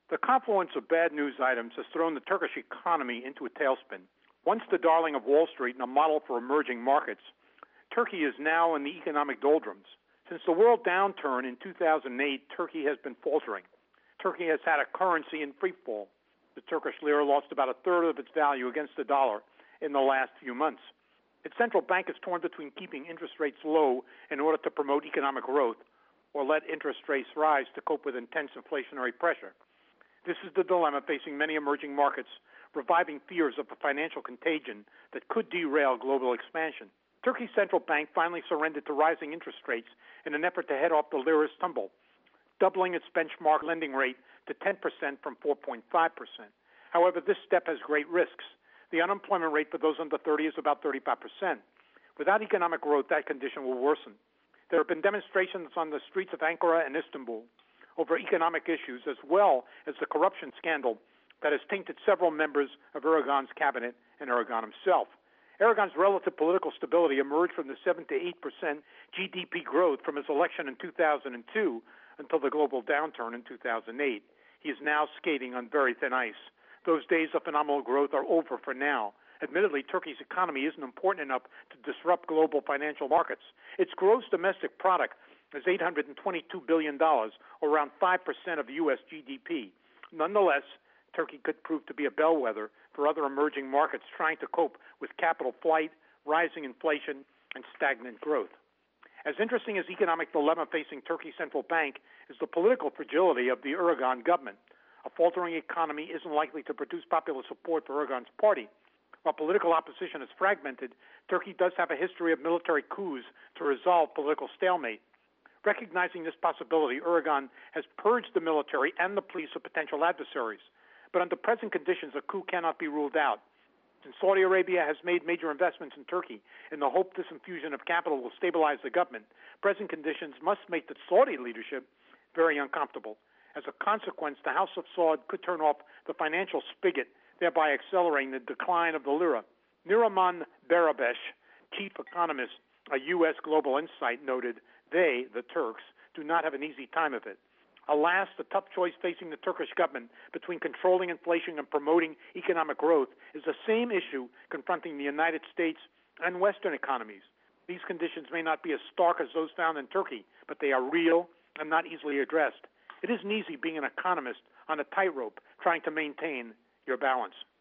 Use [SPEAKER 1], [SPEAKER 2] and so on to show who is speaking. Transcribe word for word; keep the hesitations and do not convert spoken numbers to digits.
[SPEAKER 1] The confluence of bad news items has thrown the Turkish economy into a tailspin. Once the darling of Wall Street and a model for emerging markets, Turkey is now in the economic doldrums. Since the world downturn in two thousand eight, Turkey has been faltering. Turkey has had a currency in free fall. The Turkish lira lost about a third of its value against the dollar in the last few months. Its central bank is torn between keeping interest rates low in order to promote economic growth or let interest rates rise to cope with intense inflationary pressure. This is the dilemma facing many emerging markets, reviving fears of a financial contagion that could derail global expansion. Turkey's central bank finally surrendered to rising interest rates in an effort to head off the lira's tumble, doubling its benchmark lending rate to ten percent from four point five percent. However, this step has great risks. The unemployment rate for those under thirty is about thirty-five percent. Without economic growth, that condition will worsen. There have been demonstrations on the streets of Ankara and Istanbul over economic issues, as well as the corruption scandal that has tainted several members of Erdogan's cabinet and Erdogan himself. Erdogan's relative political stability emerged from the seven to eight percent G D P growth from his election in two thousand two until the global downturn in two thousand eight. He is now skating on very thin ice. Those days of phenomenal growth are over for now. Admittedly, Turkey's economy isn't important enough to disrupt global financial markets. Its gross domestic product is eight hundred twenty-two billion dollars, or around five percent of the U S G D P. Nonetheless, Turkey could prove to be a bellwether for other emerging markets trying to cope with capital flight, rising inflation, and stagnant growth. As interesting as economic dilemma facing Turkey's central bank is the political fragility of the Erdogan government. A faltering economy isn't likely to produce popular support for Erdogan's party. While political opposition is fragmented, Turkey does have a history of military coups to resolve political stalemate. Recognizing this possibility, Erdogan has purged the military and the police of potential adversaries. But under present conditions, a coup cannot be ruled out. Since Saudi Arabia has made major investments in Turkey in the hope this infusion of capital will stabilize the government, present conditions must make the Saudi leadership very uncomfortable. As a consequence, the House of Saud could turn off the financial spigot, thereby accelerating the decline of the lira. Nuriman Barabesh, chief economist at U S Global Insight, noted they, the Turks, do not have an easy time of it. Alas, the tough choice facing the Turkish government between controlling inflation and promoting economic growth is the same issue confronting the United States and Western economies. These conditions may not be as stark as those found in Turkey, but they are real and not easily addressed. It isn't easy being an economist on a tightrope trying to maintain your balance.